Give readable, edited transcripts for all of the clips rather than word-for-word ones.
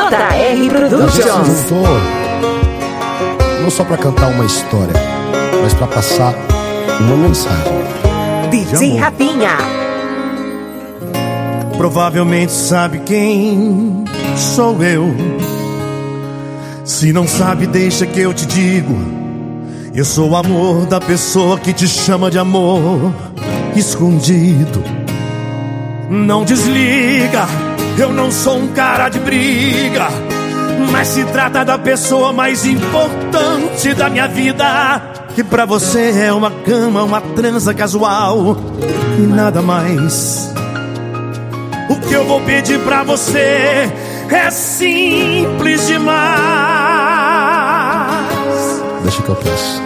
JR Productions. Não só pra cantar uma história, mas pra passar uma mensagem. DJ Rafinha. Provavelmente sabe quem sou eu. Se não sabe, deixa que eu te digo. Eu sou o amor da pessoa que te chama de amor escondido. Não desliga, eu não sou um cara de briga, mas se trata da pessoa mais importante da minha vida, que pra você é uma cama, uma transa casual e nada mais. O que eu vou pedir pra você é simples demais. Deixa que eu peço.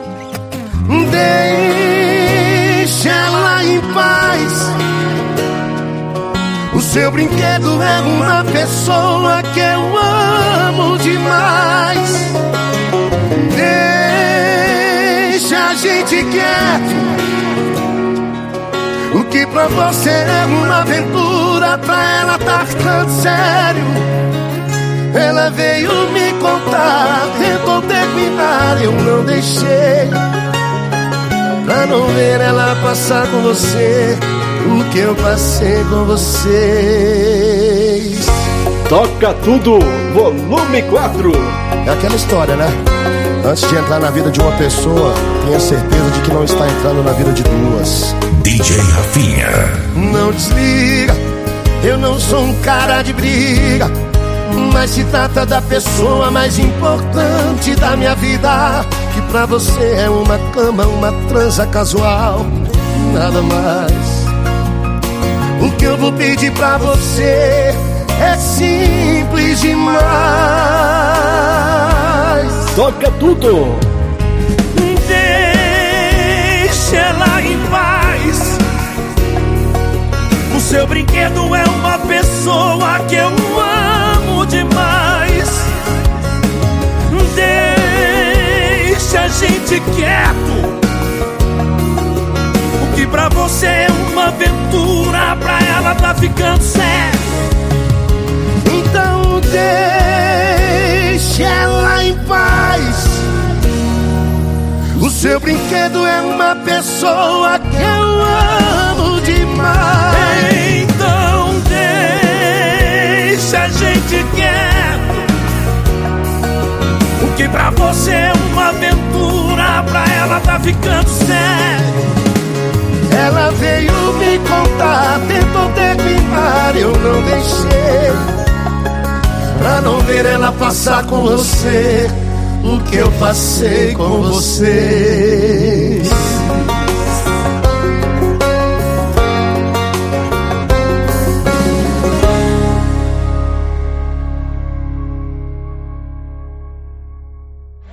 Deixa ela em paz. O seu brinquedo é uma pessoa que eu amo demais. Deixa a gente quieto. O que pra você é uma aventura, pra ela tá ficando sério. Ela veio me contar, tentou terminar, eu não deixei, pra não ver ela passar com você o que eu passei com vocês. Toca tudo, volume 4. É aquela história, né? Antes de entrar na vida de uma pessoa, tenha certeza de que não está entrando na vida de duas. DJ Rafinha. Não desliga, eu não sou um cara de briga, mas se trata da pessoa mais importante da minha vida, que pra você é uma cama, uma transa casual, nada mais. O que eu vou pedir pra você é simples demais. Toca tudo. Deixa ela em paz. O seu brinquedo é uma pessoa que eu amo demais. Deixa a gente quieto. O que pra você é uma aventura, pra ela tá ficando sério. Então deixa ela em paz. O seu brinquedo é uma pessoa que eu amo demais. Então deixa a gente quieto. O que pra você é uma aventura, pra ela tá ficando sério. Ela veio me contar, tentou terminar, eu não deixei, pra não ver ela passar com você o que eu passei com você.